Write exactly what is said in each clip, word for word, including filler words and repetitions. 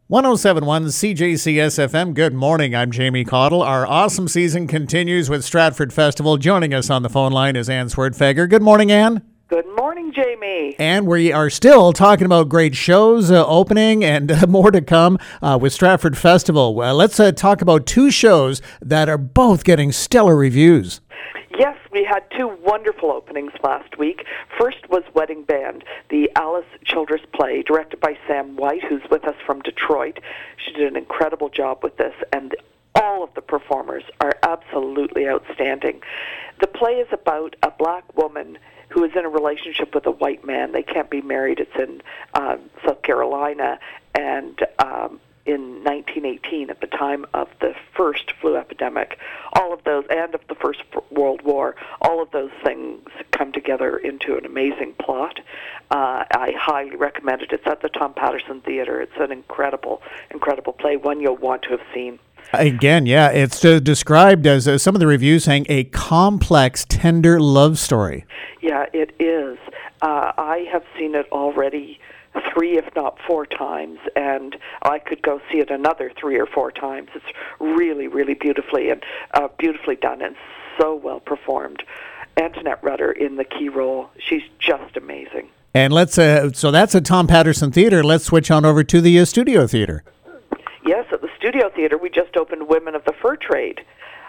one oh seven point one C J C S F M. Good morning. I'm Jamie Cottle. Our awesome season continues with Stratford Festival. Joining us on the phone line is Ann Swerdfager. Good morning, Ann. Good morning, Jamie. And we are still talking about great shows uh, opening and uh, more to come uh, with Stratford Festival. Uh, let's uh, talk about two shows that are both getting stellar reviews. Yes, we had two wonderful openings last week. First was Wedding Band, the Alice Childress play, directed by Sam White, who's with us from Detroit. She did an incredible job with this, and all of the performers are absolutely outstanding. The play is about a black woman who is in a relationship with a white man. They can't be married. It's in uh, South Carolina, and um, in nineteen eighteen, at the time of the first flu epidemic, all of those, and of the First World War, all of those things come together into an amazing plot. Uh, I highly recommend it. It's at the Tom Patterson Theatre. It's an incredible, incredible play, one you'll want to have seen. Again, yeah, it's uh, described as uh, some of the reviews saying a complex, tender love story. Yeah, it is. Uh, I have seen it already three, if not four times, and I could go see it another three or four times. It's really, really beautifully and uh, beautifully done and so well performed. Antoinette Rutter in the key role. She's just amazing. And let's uh, so that's at Tom Patterson Theatre. Let's switch on over to the uh, Studio Theatre. Yes, at the Studio Theatre, we just opened Women of the Fur Trade.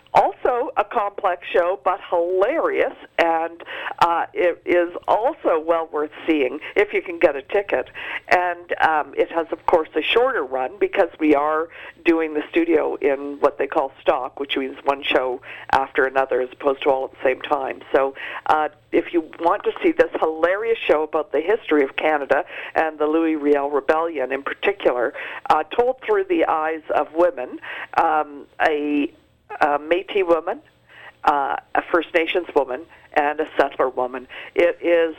Also a complex show, but hilarious, and uh, it is also well worth seeing if you can get a ticket. And um, it has, of course, a shorter run because we are doing the studio in what they call stock, which means one show after another as opposed to all at the same time. So uh, if you want to see this hilarious show about the history of Canada and the Louis Riel Rebellion in particular, uh, told through the eyes of women, um, a a Métis woman, uh, a First Nations woman, and a settler woman. It is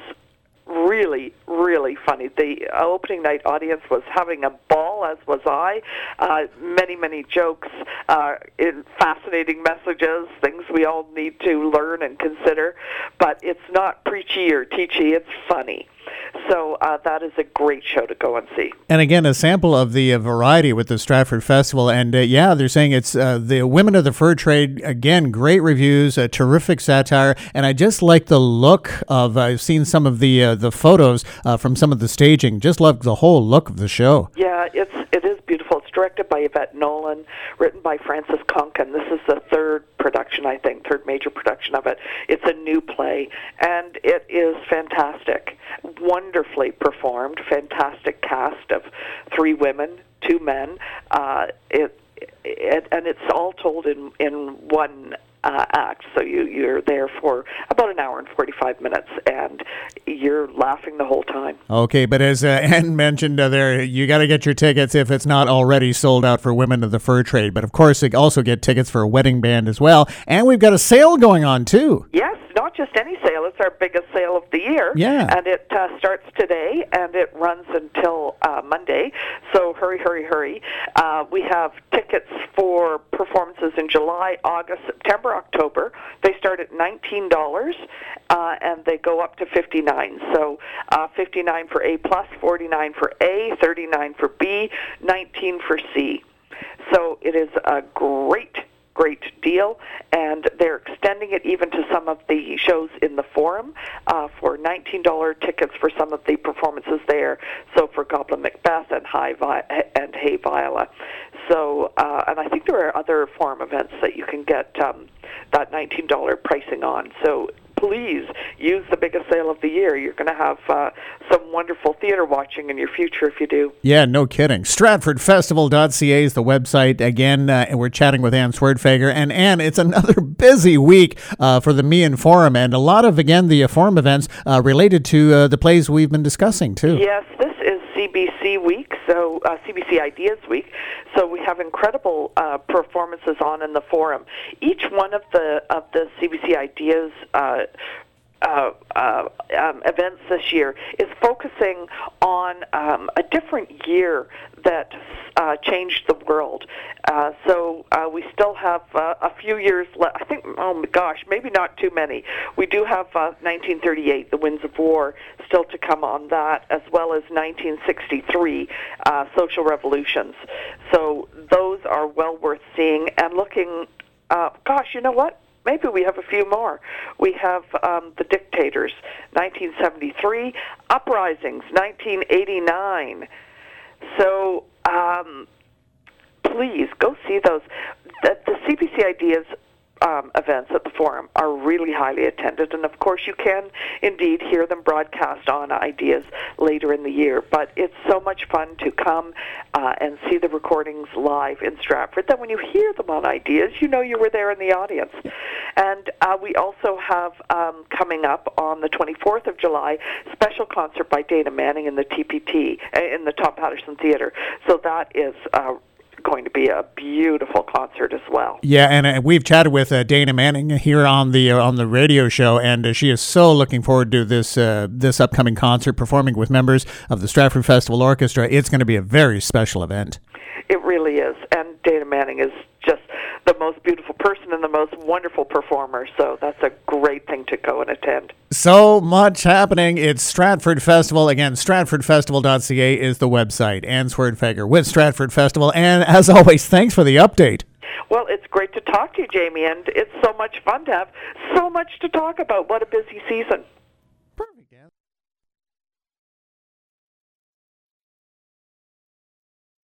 really, really funny. The opening night audience was having a ball, as was I. Uh, many, many jokes, uh, in fascinating messages, things we all need to learn and consider. But it's not preachy or teachy, it's funny. So uh, that is a great show to go and see. And again, a sample of the uh, variety with the Stratford Festival. And uh, yeah, they're saying it's uh, the Women of the Fur Trade. Again, great reviews, a terrific satire. And I just like the look of, uh, I've seen some of the uh, the photos uh, from some of the staging. Just love the whole look of the show. Yeah, it's it is beautiful. It's directed by Yvette Nolan, written by Francis Conkin. This is the third production, I think, third major production of it. It's a new play, and it is fantastic. Wonderfully performed, fantastic cast of three women, two men. Uh, it, it and it's all told in in one uh, act. So you you're there for about an hour and forty-five minutes, and you're laughing the whole time. Okay, but as uh, Ann mentioned uh, there, you got to get your tickets if it's not already sold out for Women of the Fur Trade. But of course, you also get tickets for a Wedding Band as well, and we've got a sale going on too. Yes. Not just any sale, it's our biggest sale of the year. Yeah. And it uh, starts today, and it runs until uh, Monday. So hurry, hurry, hurry. Uh, we have tickets for performances in July, August, September, October. They start at nineteen dollars, uh, and they go up to fifty-nine dollars. So uh, fifty-nine dollars for A plus, forty-nine dollars for A, thirty-nine dollars for B, nineteen dollars for C. So it is a great great deal, and they're extending it even to some of the shows in the Forum uh, for nineteen dollars tickets for some of the performances there. So for Goblin Macbeth and High Vi- and Hey Viola. So, uh, and I think there are other Forum events that you can get um, that nineteen dollars pricing on. So please use the biggest sale of the year. You're going to have uh, some wonderful theater watching in your future if you do. Yeah, no kidding. Stratford Festival dot C A is the website. Again, uh, we're chatting with Ann Swerdfager. And Ann, it's another busy week uh, for the Meehan Forum, and a lot of, again, the uh, Forum events uh, related to uh, the plays we've been discussing, too. Yes, this is C B C week, so uh, C B C Ideas week. So we have incredible uh, performances on in the Forum. Each one of the of the C B C Ideas uh, uh, uh, um, events this year is focusing on um, a different year that uh, changed the world. Uh, so uh, we still have uh, a few years left. I think, oh my gosh, maybe not too many. We do have uh, nineteen thirty-eight, the Winds of War, still to come on that, as well as nineteen sixty-three, uh, social revolutions. So those are well worth seeing and looking, uh, gosh, you know what? Maybe we have a few more. We have um, The Dictators, nineteen seventy-three, Uprisings, nineteen eighty-nine. So um, please go see those. The, the C B C Ideas um, events at the Forum are really highly attended, and of course you can indeed hear them broadcast on Ideas later in the year. But it's so much fun to come uh, and see the recordings live in Stratford that when you hear them on Ideas, you know you were there in the audience. And uh, we also have um, coming up on the twenty-fourth of July, special concert by Dana Manning in the T P T, uh, in the Tom Patterson Theatre. So that is uh, going to be a beautiful concert as well. Yeah, and uh, we've chatted with uh, Dana Manning here on the uh, on the radio show, and uh, she is so looking forward to this uh, this upcoming concert, performing with members of the Stratford Festival Orchestra. It's going to be a very special event. It really is, and Dana Manning is just the most beautiful person and the most wonderful performer, so that's a great thing to go and attend. So much happening. It's Stratford Festival. Again, stratford festival dot c a is the website. Anne Swerdfager with Stratford Festival, and as always, thanks for the update. Well, it's great to talk to you, Jamie, and it's so much fun to have so much to talk about. What a busy season.